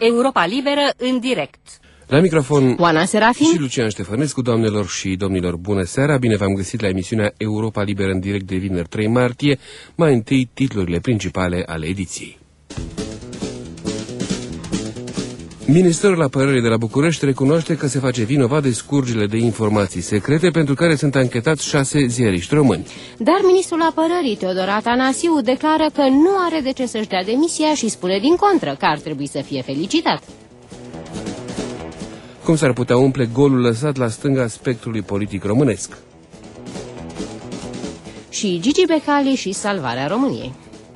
Europa Liberă în direct. La microfon Oana Serafin și Lucian Ștefănescu. Doamnelor și domnilor, bună seara, bine v-am găsit la emisiunea Europa Liberă în direct de vineri 3 martie. Mai întâi titlurile principale ale ediției. Ministerul Apărării de la București recunoaște că se face vinovat de scurgerile de informații secrete pentru care sunt anchetați 6 ziariști români. Dar ministrul Apărării, Teodor Atanasiu, declară că nu are de ce să-și dea demisia și spune din contră că ar trebui să fie felicitat. Cum s-ar putea umple golul lăsat la stânga spectrului politic românesc? Și Gigi Becali și salvarea României.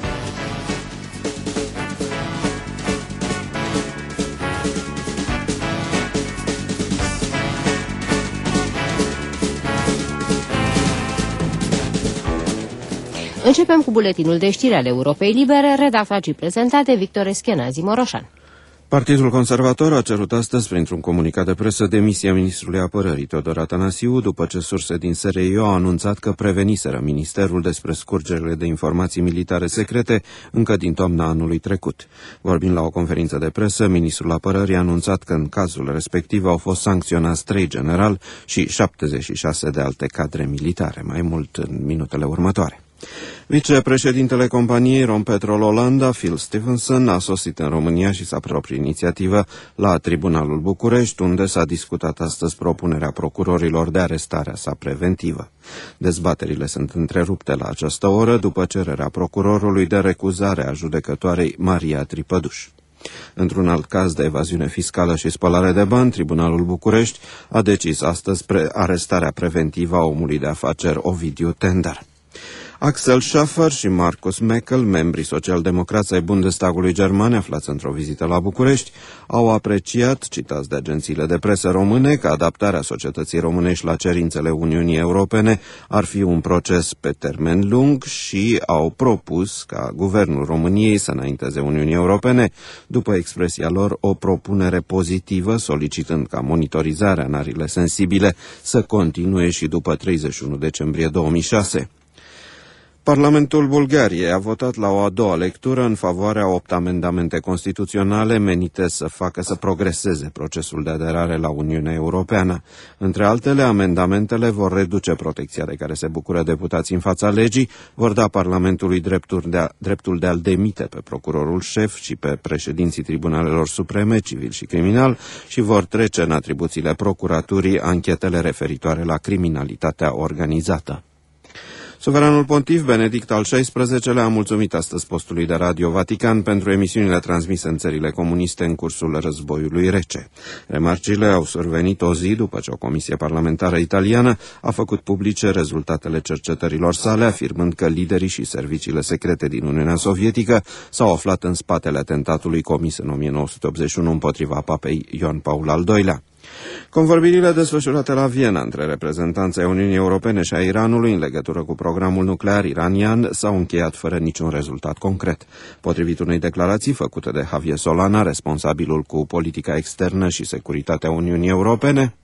Începem cu buletinul de știri ale Europei Libere, redactat și prezentat de Victor Eschenazi Moroșan. Partidul Conservator a cerut astăzi, printr-un comunicat de presă, demisia ministrului Apărării, Teodor Atanasiu, după ce surse din SRIO au anunțat că preveniseră ministerul despre scurgerile de informații militare secrete încă din toamna anului trecut. Vorbind la o conferință de presă, ministrul Apărării a anunțat că în cazul respectiv au fost sancționați 3 generali și 76 de alte cadre militare, mai mult în minutele următoare. Vicepreședintele companiei Rompetrol Olanda, Phil Stephenson, a sosit în România și s-a proprie inițiativă la Tribunalul București, unde s-a discutat astăzi propunerea procurorilor de arestarea sa preventivă. Dezbaterile sunt întrerupte la această oră după cererea procurorului de recuzare a judecătoarei Maria Tripăduș. Într-un alt caz de evaziune fiscală și spălare de bani, Tribunalul București a decis astăzi arestarea preventivă a omului de afaceri Ovidiu Tender. Axel Schaffer și Markus Meckel, membrii social-democrați ai Bundestagului german aflați într-o vizită la București, au apreciat, citați de agențiile de presă române, că adaptarea societății românești la cerințele Uniunii Europene ar fi un proces pe termen lung și au propus ca Guvernul României să înainteze Uniunii Europene, după expresia lor, o propunere pozitivă, solicitând ca monitorizarea în arile sensibile să continue și după 31 decembrie 2006. Parlamentul Bulgariei a votat la o a doua lectură în favoarea 8 amendamente constituționale menite să facă să progreseze procesul de aderare la Uniunea Europeană. Între altele, amendamentele vor reduce protecția de care se bucură deputații în fața legii, vor da Parlamentului dreptul de a-l demite pe procurorul șef și pe președinții tribunalelor supreme, civil și criminal, și vor trece în atribuțiile procuraturii anchetele referitoare la criminalitatea organizată. Suveranul pontif Benedict al XVI-lea a mulțumit astăzi postului de Radio Vatican pentru emisiunile transmise în țările comuniste în cursul războiului rece. Remarcile au survenit o zi după ce o comisie parlamentară italiană a făcut publice rezultatele cercetărilor sale, afirmând că liderii și serviciile secrete din Uniunea Sovietică s-au aflat în spatele atentatului comis în 1981 împotriva papei Ioan Paul al II-lea. Convorbirile desfășurate la Viena între reprezentanții ai Uniunii Europene și a Iranului în legătură cu programul nuclear iranian s-au încheiat fără niciun rezultat concret. Potrivit unei declarații făcute de Javier Solana, responsabilul cu politica externă și securitatea Uniunii Europene,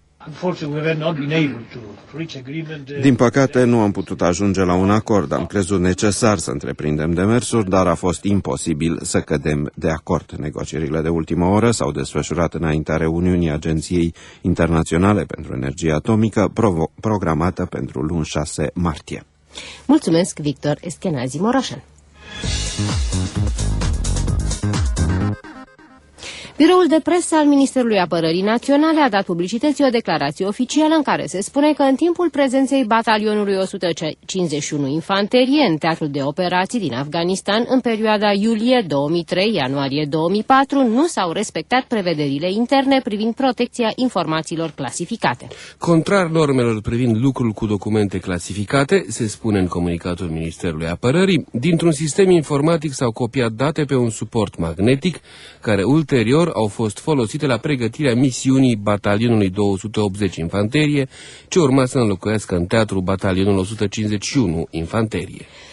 din păcate, nu am putut ajunge la un acord. Am crezut necesar să întreprindem demersuri, dar a fost imposibil să cădem de acord. Negocierile de ultimă oră s-au desfășurat înaintea reuniunii Agenției Internaționale pentru Energie Atomică, programată pentru luni 6 martie. Mulțumesc, Victor Eschenazi Moroșan. Biroul de presă al Ministerului Apărării Naționale a dat publicității o declarație oficială în care se spune că în timpul prezenței batalionului 151 Infanterie în teatrul de operații din Afganistan, în perioada iulie 2003-ianuarie 2004, nu s-au respectat prevederile interne privind protecția informațiilor clasificate. Contrar normelor privind lucrul cu documente clasificate, se spune în comunicatul Ministerului Apărării, dintr-un sistem informatic s-au copiat date pe un suport magnetic, care ulterior au fost folosite la pregătirea misiunii batalionului 280 Infanterie, ce urma să înlocuiască în teatru batalionul 151 Infanterie.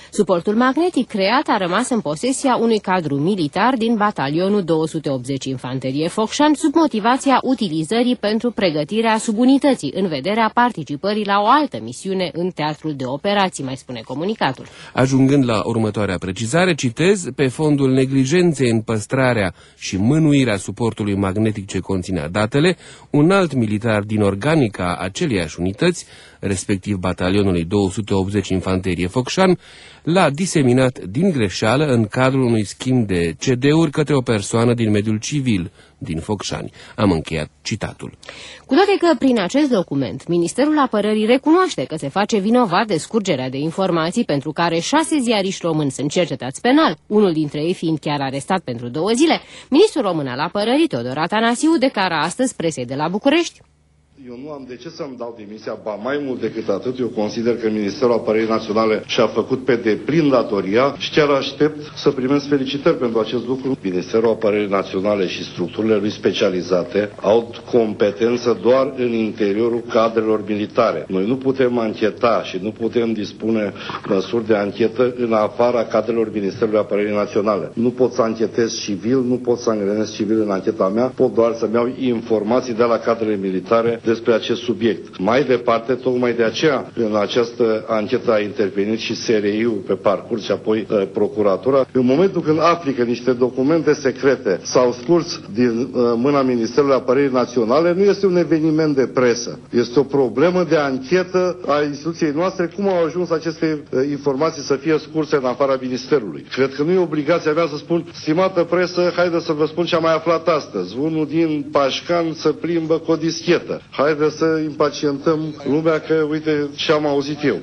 Suportul magnetic creat a rămas în posesia unui cadru militar din batalionul 280 Infanterie Focșani sub motivația utilizării pentru pregătirea subunității în vederea participării la o altă misiune în teatrul de operații, mai spune comunicatul. Ajungând la următoarea precizare, citez, pe fondul neglijenței în păstrarea și mânuirea suportului magnetic ce conținea datele, un alt militar din organica aceleiași unități, respectiv batalionului 280 Infanterie Focșani, l-a diseminat din greșeală în cadrul unui schimb de CD-uri către o persoană din mediul civil din Focșani. Am încheiat citatul. Cu toate că prin acest document Ministerul Apărării recunoaște că se face vinovat de scurgerea de informații pentru care 6 ziariști români sunt cercetați penal, unul dintre ei fiind chiar arestat pentru 2 zile, ministrul român al Apărării, Teodor Atanasiu, declară astăzi presei de la București: eu nu am de ce să-mi dau demisia, ba mai mult decât atât, eu consider că Ministerul Apărării Naționale și-a făcut pe deplin datoria și chiar aștept să primesc felicitări pentru acest lucru. Ministerul Apărării Naționale și structurile lui specializate au competență doar în interiorul cadrelor militare. Noi nu putem ancheta și nu putem dispune măsuri de anchetă în afara cadrelor Ministerului Apărării Naționale. Nu pot să anchetez civil, nu pot să angrenez civil în ancheta mea, pot doar să-mi iau informații de la cadrele militare despre acest subiect. Mai departe, tocmai de aceea, în această anchetă a intervenit și SRI-ul pe parcurs și apoi procuratura. În momentul când afli că niște documente secrete s-au scurs din mâna Ministerului Apărării Naționale, nu este un eveniment de presă. Este o problemă de anchetă a instituției noastre, cum au ajuns aceste informații să fie scurse în afara Ministerului. Cred că nu e obligația mea să spun, stimată presă, haide să vă spun ce am mai aflat astăzi. Unul din Pașcan se plimbă cu o dischetă. Haideți să impacientăm lumea că uite ce am auzit eu.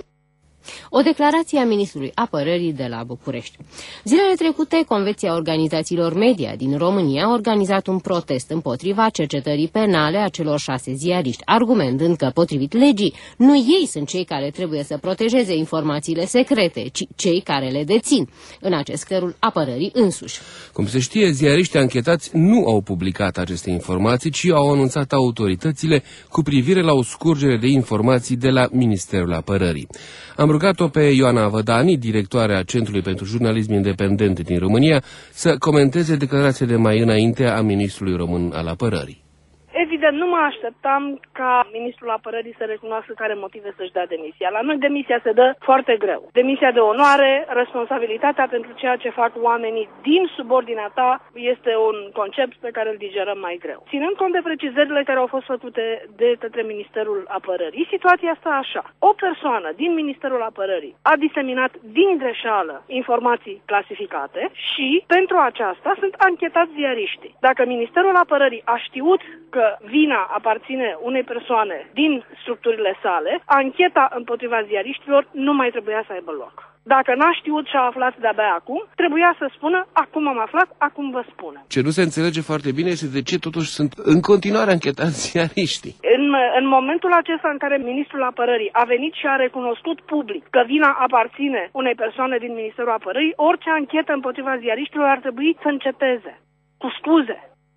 O declarație a ministrului Apărării de la București. Zilele trecute, Convenția Organizațiilor Media din România a organizat un protest împotriva cercetării penale a celor 6 ziariști, argumentând că, potrivit legii, nu ei sunt cei care trebuie să protejeze informațiile secrete, ci cei care le dețin, în acest cărul Apărării însuși. Cum se știe, ziariștii anchetați nu au publicat aceste informații, ci au anunțat autoritățile cu privire la o scurgere de informații de la Ministerul Apărării. Am rugat-o pe Ioana Vădani, directoarea Centrului pentru Jurnalism Independent din România, să comenteze declarația de mai înainte a ministrului român al Apărării. Evident, nu mă așteptam ca ministrul apărării să recunoască că are motive să-și dea demisia. La noi demisia se dă foarte greu. Demisia de onoare, responsabilitatea pentru ceea ce fac oamenii din subordinea ta este un concept pe care îl digerăm mai greu. Ținând cont de precizările care au fost făcute de către Ministerul Apărării, situația asta așa. O persoană din Ministerul Apărării a diseminat din greșeală informații clasificate și pentru aceasta sunt anchetați ziariștii. Dacă Ministerul Apărării a știut că vina aparține unei persoane din structurile sale, ancheta împotriva ziariștilor nu mai trebuia să aibă loc. Dacă n-a știut și a aflat de-abia acum, trebuia să spună, acum am aflat, acum vă spun. Ce nu se înțelege foarte bine este de ce totuși sunt în continuare anchetați ziariștii. În momentul acesta în care ministrul apărării a venit și a recunoscut public că vina aparține unei persoane din Ministerul Apărării, orice anchetă împotriva ziariștilor ar trebui să înceteze, cu scuze.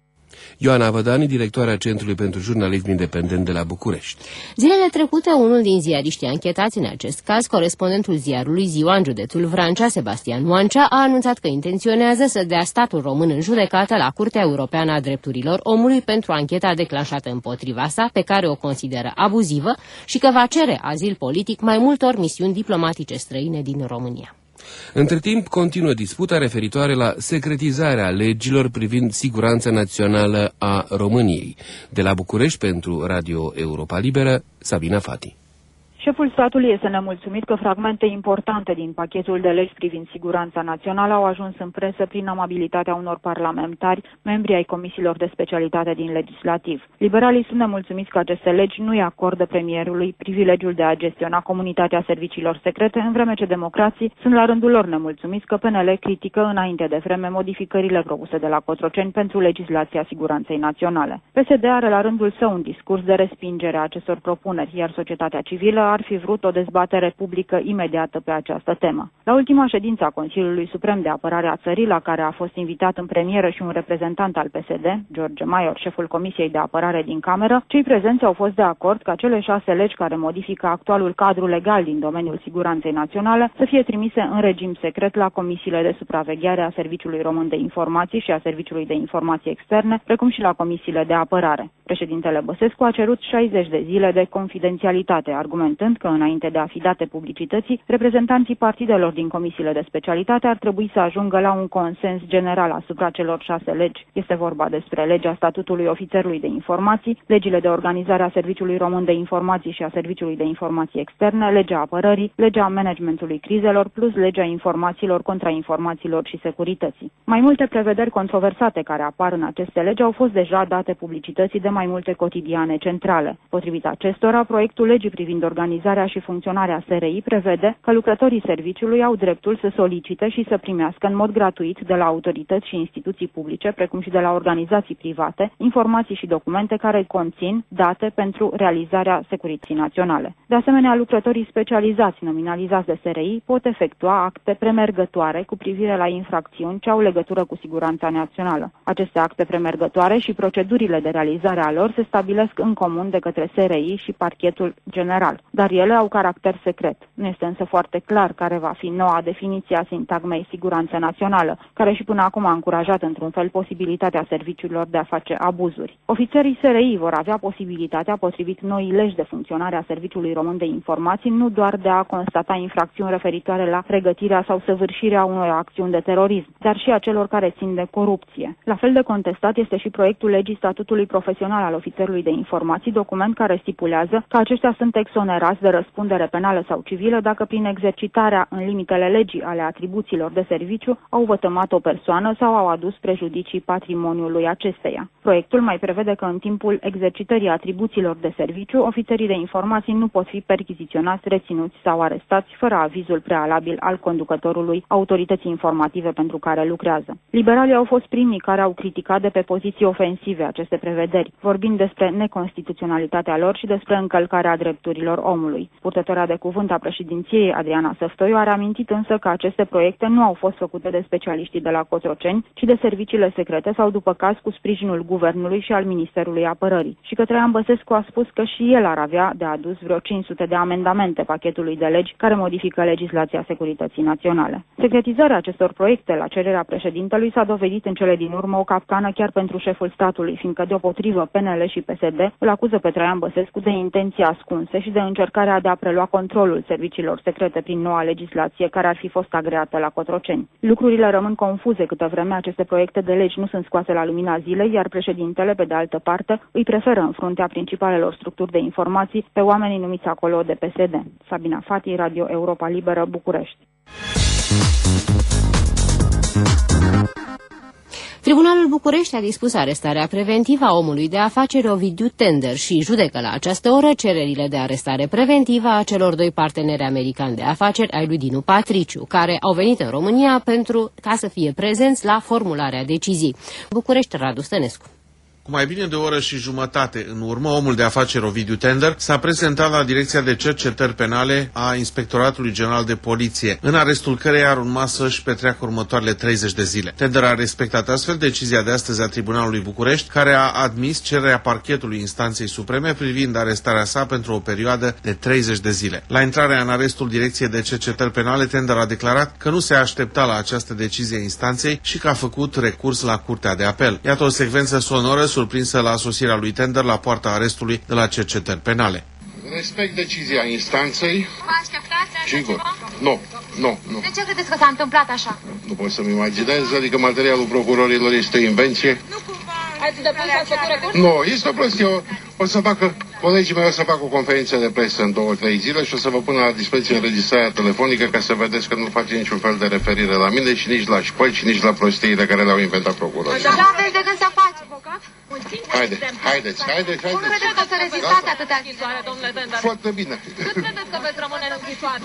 Ioana Vădani, directoarea Centrului pentru Jurnalism Independent de la București. Zilele trecute, unul din ziariștii anchetați, în acest caz, corespondentul ziarului Ziua în județul Vrancea, Sebastian Oancea, a anunțat că intenționează să dea statul român în judecată la Curtea Europeană a Drepturilor Omului pentru ancheta declanșată împotriva sa, pe care o consideră abuzivă, și că va cere azil politic mai multor misiuni diplomatice străine din România. Între timp, continuă disputa referitoare la secretizarea legilor privind siguranța națională a României. De la București, pentru Radio Europa Liberă, Sabina Fati. Șeful statului este nemulțumit că fragmente importante din pachetul de legi privind siguranța națională au ajuns în presă prin amabilitatea unor parlamentari, membri ai comisiilor de specialitate din legislativ. Liberalii sunt nemulțumiți că aceste legi nu îi acordă premierului privilegiul de a gestiona comunitatea serviciilor secrete, în vreme ce democrații sunt la rândul lor nemulțumiți că PNL critică înainte de vreme modificările propuse de la Cotroceni pentru legislația siguranței naționale. PSD are la rândul său un discurs de respingere a acestor propuneri, iar societatea civilă ar fi vrut o dezbatere publică imediată pe această temă. La ultima ședință a Consiliului Suprem de Apărare a țării, la care a fost invitat în premieră și un reprezentant al PSD, George Maior, șeful Comisiei de Apărare din Cameră, cei prezenți au fost de acord ca cele 6 legi care modifică actualul cadru legal din domeniul siguranței naționale să fie trimise în regim secret la comisiile de supraveghere a Serviciului Român de Informații și a Serviciului de Informații Externe, precum și la comisiile de apărare. Președintele Băsescu a cerut 60 de zile de confidențialitate, argumentând că, înainte de a fi date publicității, reprezentanții partidelor din comisiile de specialitate ar trebui să ajungă la un consens general asupra celor 6 legi. Este vorba despre legea statutului ofițerului de informații, legile de organizare a Serviciului Român de Informații și a Serviciului de Informații Externe, legea apărării, legea managementului crizelor, plus legea informațiilor, contrainformațiilor și securității. Mai multe prevederi controversate care apar în aceste legi au fost deja date publicității de mai multe cotidiane centrale. Potrivit acestora, proiectul legii privind organizarea și funcționarea SRI prevede că lucrătorii serviciului au dreptul să solicite și să primească în mod gratuit de la autorități și instituții publice, precum și de la organizații private, informații și documente care conțin date pentru realizarea securității naționale. De asemenea, lucrătorii specializați nominalizați de SRI pot efectua acte premergătoare cu privire la infracțiuni ce au legătură cu siguranța națională. Aceste acte premergătoare și procedurile de realizare a lor se stabilesc în comun de către SRI și Parchetul General, dar ele au caracter secret. Nu este însă foarte clar care va fi noua definiție a sintagmei siguranță națională, care și până acum a încurajat într-un fel posibilitatea serviciilor de a face abuzuri. Ofițerii SRI vor avea posibilitatea, potrivit noii legi de funcționare a Serviciului Român de Informații, nu doar de a constata infracțiuni referitoare la pregătirea sau săvârșirea unor acțiuni de terorism, dar și a celor care țin de corupție. La fel de contestat este și proiectul legii statutului profesional al ofițerului de informații, document care stipulează că aceștia sunt exonerați de răspundere penală sau civilă dacă prin exercitarea în limitele legii ale atribuțiilor de serviciu au vătămat o persoană sau au adus prejudicii patrimoniului acesteia. Proiectul mai prevede că în timpul exercitării atribuțiilor de serviciu, ofițerii de informații nu pot fi perchiziționați, reținuți sau arestați fără avizul prealabil al conducătorului autorității informative pentru care lucrează. Liberalii au fost primii care au criticat de pe poziții ofensive aceste prevederi, vorbind despre neconstituționalitatea lor și despre încălcarea drepturilor omului. Purtătoarea de cuvânt a președinției, Adriana Săftoiu, a reamintit însă că aceste proiecte nu au fost făcute de specialiștii de la Cotroceni, ci de serviciile secrete sau, după caz, cu sprijinul guvernului și al Ministerului Apărării. Și că Traian Băsescu a spus că și el ar avea de adus vreo 500 de amendamente pachetului de legi care modifică legislația securității naționale. Secretizarea acestor proiecte la cererea președintelui s-a dovedit în cele din urmă o capcană chiar pentru șeful statului, fiindcă deopotrivă PNL și PSD îl acuză pe Traian Băsescu de intenții ascunse și de încercarea de a prelua controlul serviciilor secrete prin noua legislație care ar fi fost agreată la Cotroceni. Lucrurile rămân confuze câtă vreme aceste proiecte de legi nu sunt scoase la lumina zilei, iar președintele, pe de altă parte, îi preferă în fruntea principalelor structuri de informații pe oamenii numiți acolo de PSD. Sabina Fati, Radio Europa Liberă, București. Tribunalul București a dispus arestarea preventivă a omului de afaceri Ovidiu Tender și judecă la această oră cererile de arestare preventivă a celor 2 parteneri americani de afaceri ai lui Dinu Patriciu, care au venit în România ca să fie prezenți la formularea decizii. București, Radu Stănescu. Cu mai bine de o oră și jumătate în urmă, omul de afaceri Ovidiu Tender s-a prezentat la Direcția de Cercetări Penale a Inspectoratului General de Poliție, în arestul căreia ar urma să-și petreacă următoarele 30 de zile. Tender a respectat astfel decizia de astăzi a Tribunalului București, care a admis cererea Parchetului Instanței Supreme privind arestarea sa pentru o perioadă de 30 de zile. La intrarea în arestul Direcției de Cercetări Penale, Tender a declarat că nu se aștepta la această decizie a instanței și că a făcut recurs la Curtea de Apel. Iată o secvență sonoră surprinsă la sosirea lui Tender la poarta arestului de la Cercetări Penale. Respect decizia instanței. Vă așteptați așa ceva? Nu. De ce credeți că s-a întâmplat așa? Nu pot să-mi imaginez, adică materialul procurorilor este o invenție. Nu cumva... Ați depus, ați făcut recurs? Nu, este o prostie. Colegii mei o să facă o conferință de presă în 2-3 zile și o să vă pun la dispoziție înregistrarea telefonică ca să vedeți că nu face niciun fel de referire la mine și nici la șpăli și nici la prostiile care le-au inventat procurorii. Ce aveți de gând să faci, avocat? Haideți. Cum credeți că o să rezistați atâtea închisoare, domnule Tender? Foarte bine. Cât credeți că veți rămâne în închisoare?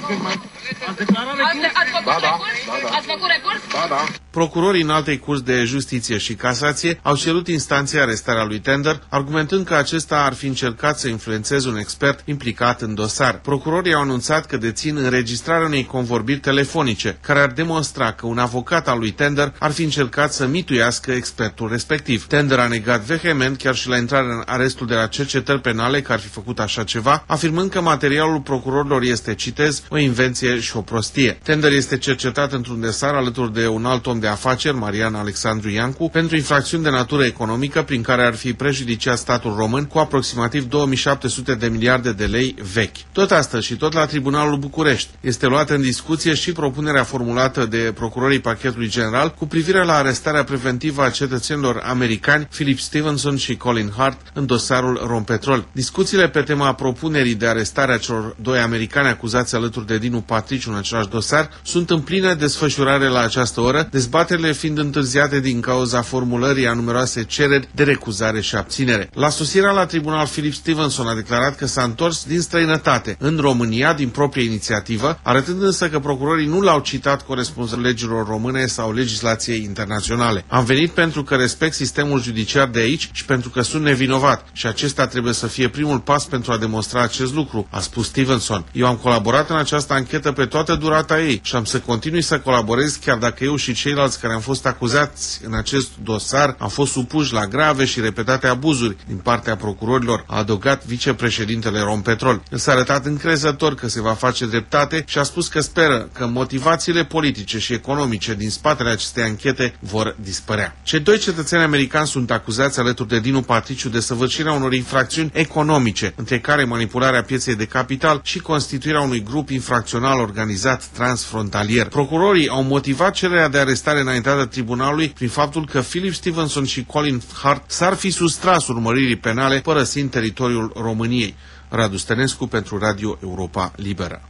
Ați făcut recurs? Da. Procurorii Înaltei Curți de Justiție și Casație au cerut instanței arestarea lui Tender, argumentând că acesta ar fi încercat să influențeze un expert implicat în dosar. Procurorii au anunțat că dețin înregistrarea unei convorbiri telefonice, care ar demonstra că un avocat al lui Tender ar fi încercat să mituiască expertul respectiv. Tender a negat vehement, chiar și la intrarea în arestul de la cercetări penale, că ar fi făcut așa ceva, afirmând că materialul procurorilor este, citez, o invenție și o prostie. Tender este cercetat într-un dosar alături de un alt om de afaceri, Marian Alexandru Iancu, pentru infracțiuni de natură economică prin care ar fi prejudiciat statul român cu aproximativ 2700 de miliarde de lei vechi. Tot astăzi și tot la Tribunalul București este luată în discuție și propunerea formulată de procurorii Parchetului General cu privire la arestarea preventivă a cetățenilor americani Philip Stevenson și Colin Hart în dosarul Rompetrol. Discuțiile pe tema propunerii de arestare a celor doi americani acuzați alături de Dinu Patriciu în același dosar sunt în plină desfășurare la această oră, dezbaterile fiind întârziate din cauza formulării a numeroase cereri de recuzare și abținere. La sosirea la tribunal, Philip Stevenson a declarat că s-a întors din străinătate în România din proprie inițiativă, arătând însă că procurorii nu l-au citat corespunzând legilor române sau legislației internaționale. Am venit pentru că respect sistemul judiciar de aici și pentru că sunt nevinovat și acesta trebuie să fie primul pas pentru a demonstra acest lucru, a spus Stevenson. Eu am colaborat în această anchetă pe toată durata ei și am să continui să colaborez chiar dacă eu și ceilalți care am fost acuzați în acest dosar am fost supuși la grave și repetate abuzuri din partea procurorilor, a adăugat vicepreședintele Rompetrol. El s-a arătat încrezător că se va face dreptate și a spus că speră că motivațiile politice și economice din spatele acestei anchete vor dispărea. Cei doi cetățeni americani sunt acuzați alături de Dinu Patriciu de săvârșirea unor infracțiuni economice, între care manipularea pieței de capital și constituirea unui grup infracțional organizat transfrontalier. Procurorii au motivat cererea de arestare înaintată tribunalului prin faptul că Philip Stevenson și Colin Hart s-ar fi sustras urmăririi penale părăsind teritoriul României. Radu Stănescu pentru Radio Europa Liberă.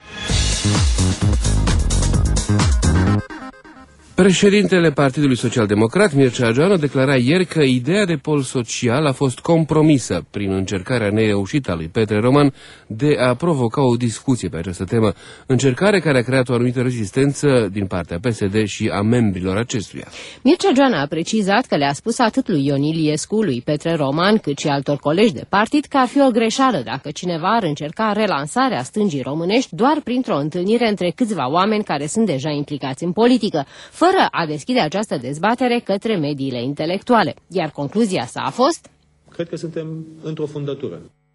Președintele Partidului Social-Democrat, Mircea Joană, declara ieri că ideea de pol social a fost compromisă prin încercarea nereușită a lui Petre Roman de a provoca o discuție pe această temă, încercare care a creat o anumită rezistență din partea PSD și a membrilor acestuia. Mircea Joană a precizat că le-a spus atât lui Ion Iliescu, lui Petre Roman, cât și altor colegi de partid că ar fi o greșeală dacă cineva ar încerca relansarea stângii românești doar printr-o întâlnire între câțiva oameni care sunt deja implicați în politică, fără a deschide această dezbatere către mediile intelectuale. Iar concluzia sa a fost: cred că suntem într-o fundătură.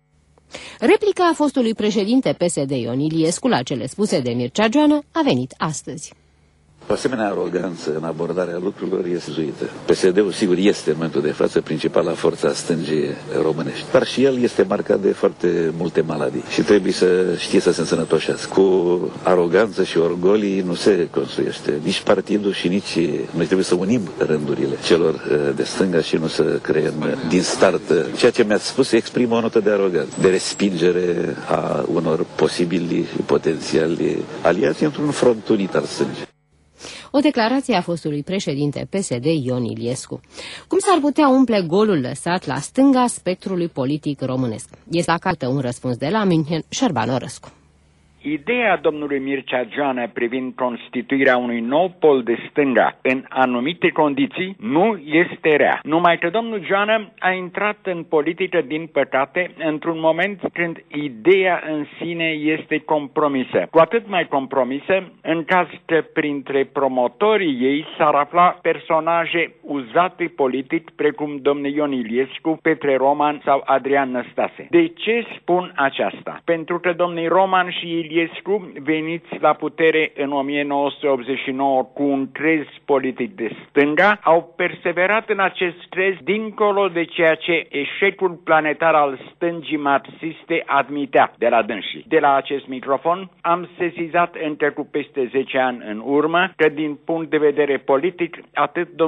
Replica fostului președinte PSD Ion Iliescu la cele spuse de Mircea Joană a venit astăzi. O asemenea aroganță în abordarea lucrurilor este zuită. PSD-ul, sigur, este în momentul de față principala forță a stângii românești. Dar și el este marcat de foarte multe maladii și trebuie să știe să se însănătoșească. Cu aroganță și orgolii nu se construiește nici partidul și nici noi trebuie să unim rândurile celor de stânga și nu să creăm din start. Ceea ce mi-ați spus exprimă o notă de aroganță, de respingere a unor posibili și potențiali aliați într-un front unit al stângii. O declarație a fostului președinte PSD Ion Iliescu. Cum s-ar putea umple golul lăsat la stânga spectrului politic românesc? Este acasă un răspuns de la München, Șerban Orăscu. Ideea domnului Mircea Joană privind constituirea unui nou pol de stânga în anumite condiții nu este rea. Numai că domnul Joană a intrat în politică, din păcate, într-un moment când ideea în sine este compromisă. Cu atât mai compromisă în caz că printre promotorii ei s-ar afla personaje uzate politic precum domnul Ion Iliescu, Petre Roman sau Adrian Năstase. De ce spun aceasta? Pentru că domnii Roman și Iliescu, veniți la putere în 1989 cu un crez politic de stânga, au perseverat în acest crez dincolo de ceea ce eșecul planetar al stângii marxiste admitea de la dânsii. De la acest microfon am sesizat încă cu peste 10 ani în urmă că din punct de vedere politic atât domnul Iliescu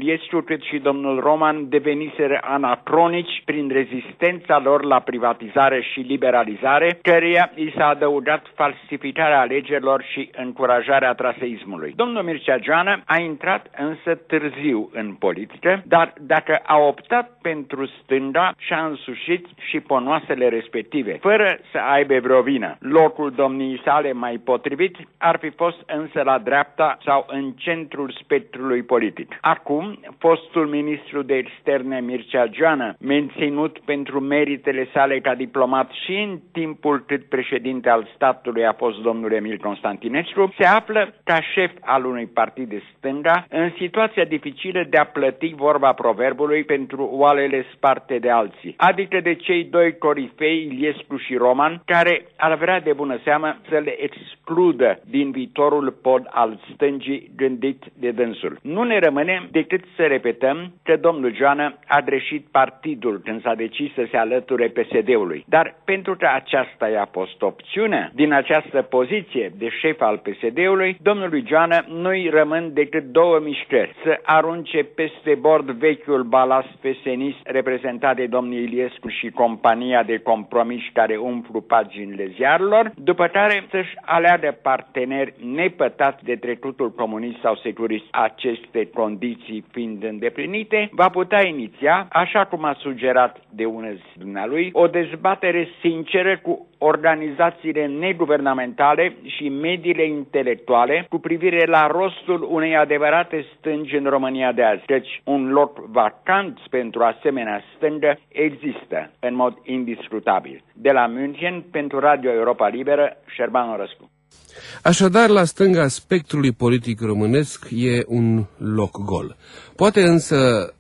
Iliescu cât și domnul Roman deveniseră anacronici prin rezistența lor la privatizare și liberalizare, căreia i s-a adăugat falsificarea alegerilor și încurajarea traseismului. Domnul Mircea Joană a intrat însă târziu în politică, dar dacă a optat pentru stânga, și-a însușit și ponoasele respective, fără să aibă vreo vină. Locul domniei sale mai potrivit ar fi fost însă la dreapta sau în centrul spectrului politic. Acum, fostul ministru de externe Mircea Joană, menținut pentru meritele sale ca diplomat și în timpul cât președinte al statului a fost domnul Emil Constantinescu, se află ca șef al unui partid de stânga în situația dificilă de a plăti vorba proverbului pentru oalele sparte de alții, adică de cei doi corifei, Iliescu și Roman, care ar vrea de bună seamă să le excludă din viitorul pod al stângii gândit de dânsul. Nu ne rămâne decât să repetăm că domnul Joană a greșit partidul când s-a decis să se alăture PSD-ului, dar pentru că aceasta i-a fost opțiunea, din această poziție de șef al PSD-ului, domnului Joană nu-i rămân decât două mișcări: să arunce peste bord vechiul balast fesenist reprezentat de domnul Iliescu și compania de compromiși care umflu paginile ziarilor, după care să-și aleagă parteneri nepătați de trecutul comunist sau securist. Aceste condiții fiind îndeplinite, va putea iniția, așa cum a sugerat de ună zi dumnealui, o dezbatere sinceră cu organizațiile neguvernamentale și mediile intelectuale cu privire la rostul unei adevărate stângi în România de azi, căci un loc vacant pentru asemenea stângă există în mod indiscutabil. De la München, pentru Radio Europa Liberă, Șerban Orăscu. Așadar, la stânga spectrului politic românesc e un loc gol. Poate însă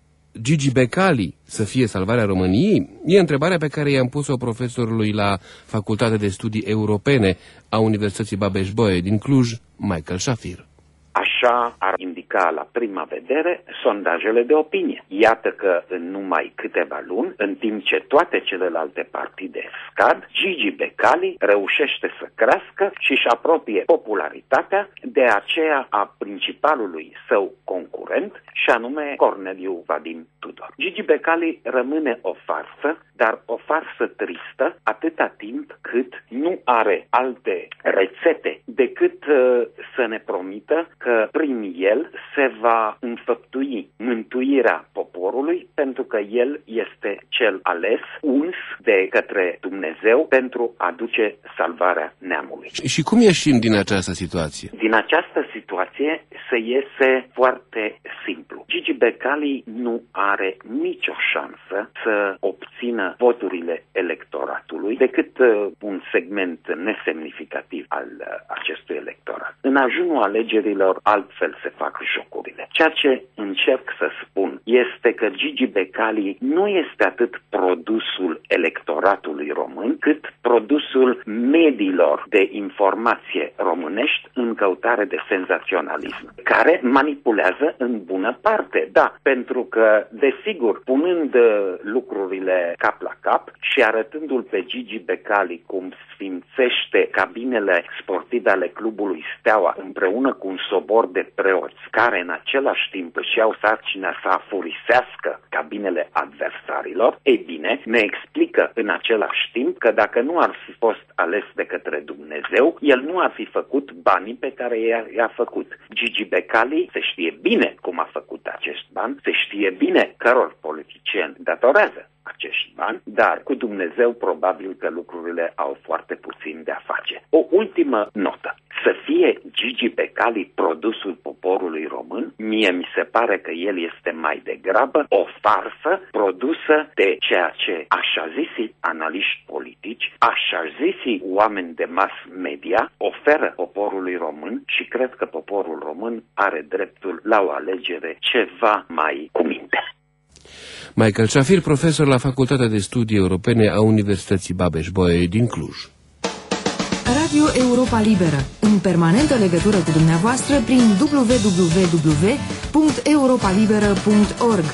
Gigi Becali să fie salvarea României? E întrebarea pe care i-am pus-o profesorului la Facultatea de Studii Europene a Universității Babeș-Bolyai din Cluj, Michael Shafir. Așa ar indica la prima vedere sondajele de opinie. Iată că în numai câteva luni, în timp ce toate celelalte partide scad, Gigi Becali reușește să crească și își apropie popularitatea de aceea a principalului său concurent, și anume Corneliu Vadim Tudor. Gigi Becali rămâne o farsă, dar o farsă tristă atâta timp cât nu are alte rețete decât să ne promită că prin el se va înfăptui mântuirea poporului, pentru că el este cel ales, uns de către Dumnezeu pentru a duce salvarea neamului. Și cum ieșim din această situație? Din această situație se iese foarte simplu. Gigi Becali nu are nicio șansă să obțină voturile electoratului decât un segment nesemnificativ al acestui electorat. În ajunul alegerilor altfel se fac jocurile. Ceea ce încerc să spun este că Gigi Becali nu este atât produsul electoratului român, cât produsul mediilor de informație românești în căutare de senzaționalism, care manipulează în bună parte, da, pentru că, desigur, punând lucrurile cap la cap și arătându-l pe Gigi Becali cum sfințește cabinele sportive ale clubului Steaua împreună cu un sobor de preoți care în același timp își iau sarcina să afurisească cabinele adversarilor, ei bine, ne explică în același timp că dacă nu ar fi fost ales de către Dumnezeu, el nu ar fi făcut banii pe care i-a făcut. Gigi Becali se știe bine cum a făcut acești bani, se știe bine căror politicieni datorează acești bani, dar cu Dumnezeu probabil că lucrurile au foarte puțin de a face. O ultimă notă. Să fie Gigi Becali produsul poporului român, mie mi se pare că el este mai degrabă o farsă produsă de ceea ce așa zisi analiști politici, așa zisi oameni de mass media oferă poporului român, și cred că poporul român are dreptul la o alegere ceva mai cu minte. Michael Shafir, profesor la Facultatea de Studii Europene a Universității Babeș-Bolyai din Cluj. Radio Europa Liberă, în permanentă legătură cu dumneavoastră prin www.europalibera.org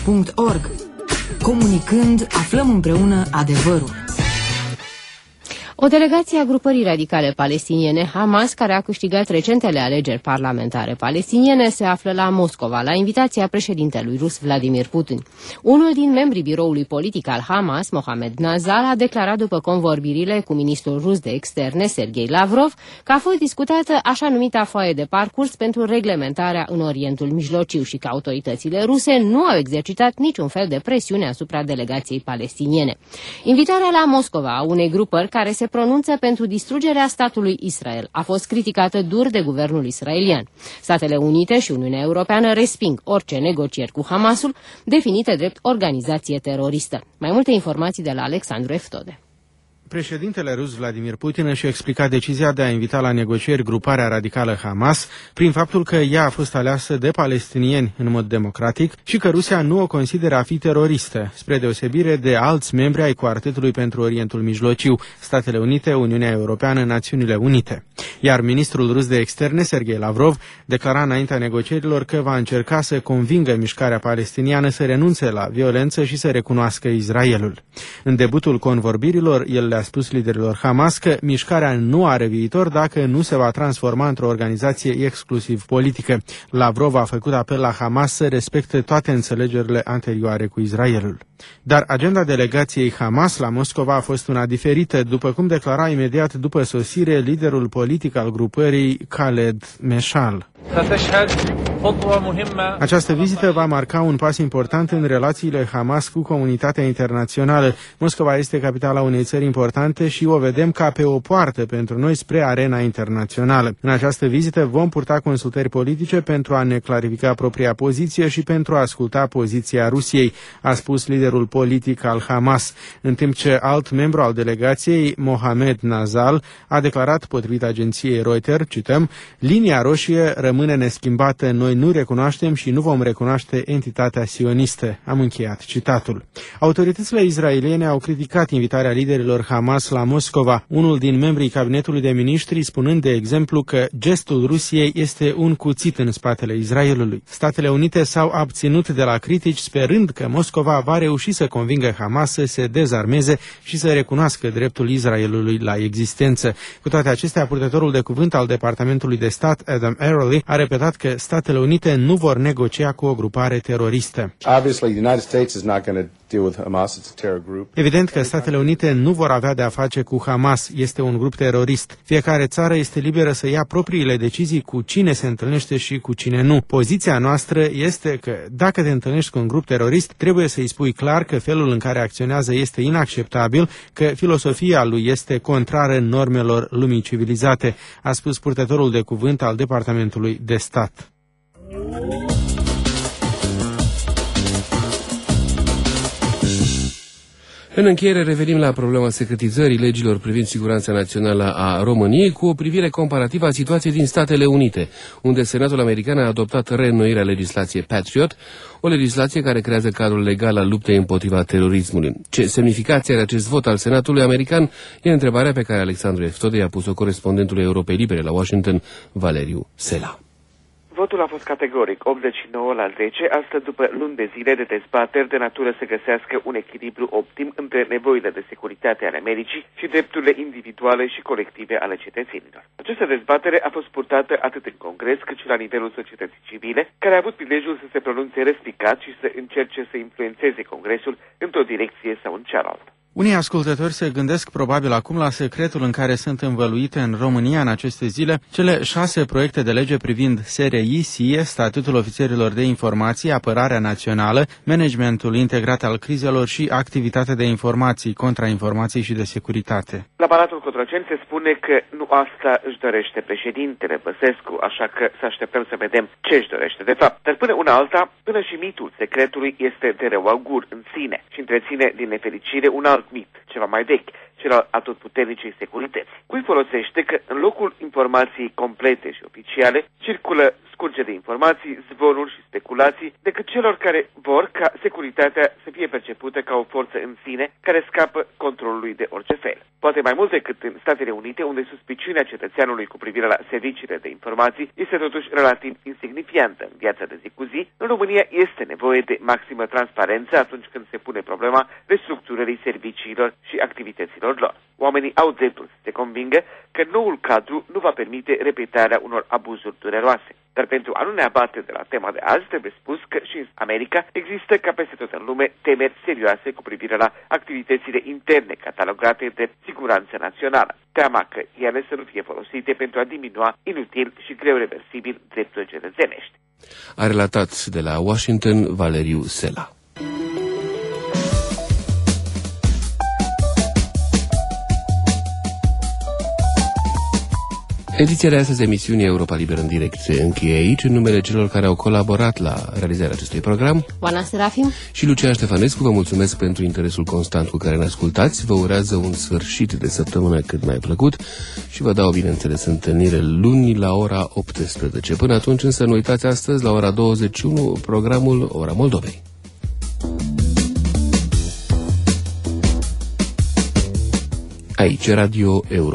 www.europalibera.org. Comunicând, aflăm împreună adevărul. O delegație a grupării radicale palestiniene Hamas, care a câștigat recentele alegeri parlamentare palestiniene, se află la Moscova, la invitația președintelui rus Vladimir Putin. Unul din membrii biroului politic al Hamas, Mohamed Nazal, a declarat după convorbirile cu ministrul rus de externe, Sergei Lavrov, că a fost discutată așa numita foaie de parcurs pentru reglementarea în Orientul Mijlociu și că autoritățile ruse nu au exercitat niciun fel de presiune asupra delegației palestiniene. Invitarea la Moscova a unei grupări care se pronunță pentru distrugerea statului Israel a fost criticată dur de guvernul israelian. Statele Unite și Uniunea Europeană resping orice negocieri cu Hamasul, definite drept organizație teroristă. Mai multe informații de la Alexandru Eftode. Președintele rus Vladimir Putin își explica decizia de a invita la negocieri gruparea radicală Hamas prin faptul că ea a fost aleasă de palestinieni în mod democratic și că Rusia nu o consideră a fi teroristă, spre deosebire de alți membri ai Quartetului pentru Orientul Mijlociu, Statele Unite, Uniunea Europeană, Națiunile Unite. Iar ministrul rus de externe, Sergei Lavrov, declara înaintea negocierilor că va încerca să convingă mișcarea palestiniană să renunțe la violență și să recunoască Israelul. În debutul convorbirilor, el le-a spus liderilor Hamas că mișcarea nu are viitor dacă nu se va transforma într-o organizație exclusiv politică. Lavrov a făcut apel la Hamas să respecte toate înțelegerile anterioare cu Israelul. Dar agenda delegației Hamas la Moscova a fost una diferită, după cum declara imediat după sosire liderul politic al grupării Khaled Meshal. Această vizită va marca un pas important în relațiile Hamas cu comunitatea internațională. Moscova este capitala unei țări importante și o vedem ca pe o poartă pentru noi spre arena internațională. În această vizită vom purta consultări politice pentru a ne clarifica propria poziție și pentru a asculta poziția Rusiei, a spus liderul politic al Hamas, în timp ce alt membru al delegației, Mohamed Nazal, a declarat, potrivit agenției Reuters, cităm, linia roșie rămâne neschimbată, noi nu recunoaștem și nu vom recunoaște entitatea sionistă. Am încheiat citatul. Autoritățile israeliene au criticat invitarea liderilor Hamas la Moscova, unul din membrii cabinetului de miniștri spunând, de exemplu, că gestul Rusiei este un cuțit în spatele Israelului. Statele Unite s-au abținut de la critici, sperând că Moscova va reuși să convingă Hamas să se dezarmeze și să recunoască dreptul Israelului la existență. Cu toate acestea, purtătorul de cuvânt al Departamentului de Stat, Adam Early, a repetat că Statele Unite nu vor negocia cu o grupare teroristă. Evident că Statele Unite nu vor avea de a face cu Hamas, este un grup terorist. Fiecare țară este liberă să ia propriile decizii cu cine se întâlnește și cu cine nu. Poziția noastră este că dacă te întâlnești cu un grup terorist, trebuie să-i spui clar că felul în care acționează este inacceptabil, că filosofia lui este contrară normelor lumii civilizate, a spus purtătorul de cuvânt al Departamentului de Stat. În încheiere revenim la problema secretizării legilor privind siguranța națională a României cu o privire comparativă a situației din Statele Unite, unde Senatul American a adoptat reînnoirea legislației Patriot, o legislație care creează cadrul legal al luptei împotriva terorismului. Ce semnificație are acest vot al Senatului American e întrebarea pe care Alexandru Eftode i-a pus-o corespondentului Europei Libere la Washington, Valeriu Sela. Votul a fost categoric, 89 la 10, asta după luni de zile de dezbateri de natură să găsească un echilibru optim între nevoile de securitate ale Americii și drepturile individuale și colective ale cetățenilor. Această dezbatere a fost purtată atât în Congres cât și la nivelul societății civile, care a avut prilejul să se pronunțe respicat și să încerce să influențeze Congresul într-o direcție sau în cealaltă. Unii ascultători se gândesc probabil acum la secretul în care sunt învăluite în România în aceste zile cele 6 proiecte de lege privind SRI, SIE, statutul ofițerilor de informații, apărarea națională, managementul integrat al crizelor și activitatea de informații, contrainformații și de securitate. La Palatul Cotroceni se spune că nu asta își dorește președintele Băsescu, așa că să așteptăm să vedem ce își dorește de fapt. Dar până una alta, până și mitul secretului este de rău augur în sine și întreține din nefericire un alt mit, ceva mai vechi, cel al atotputernicei securități. Cui folosește că în locul informației complete și oficiale circulă scurge de informații, zvonuri și speculații decât celor care vor ca securitatea să fie percepută ca o forță în sine care scapă controlului de orice fel. Poate mai mult decât în Statele Unite, unde suspiciunea cetățeanului cu privire la serviciile de informații este totuși relativ insignifiantă în viața de zi cu zi, în România este nevoie de maximă transparență atunci când se pune problema restructurării serviciilor și activităților lor. Oamenii au dreptul să se convingă că noul cadru nu va permite repetarea unor abuzuri dureroase. Dar pentru a nu ne abate de la tema de azi, trebuie spus că și în America există, ca peste tot în lume, temeri serioase cu privire la activitățile interne catalogate de siguranță națională. Teama că ele să nu fie folosite pentru a diminua inutil și greu reversibil drepturi cetățenești. A relatat de la Washington Valeriu Sela. Ediția de astăzi, emisiunii Europa Liberă în direct, se încheie aici, în numele celor care au colaborat la realizarea acestui program. Oana Serafim Și Lucian Ștefănescu, vă mulțumesc pentru interesul constant cu care ne ascultați, vă urează un sfârșit de săptămână cât mai plăcut și vă dau, bineînțeles, întâlnire luni la ora 18. Până atunci, însă, nu uitați astăzi, la ora 21, programul Ora Moldovei. Aici, Radio Europa.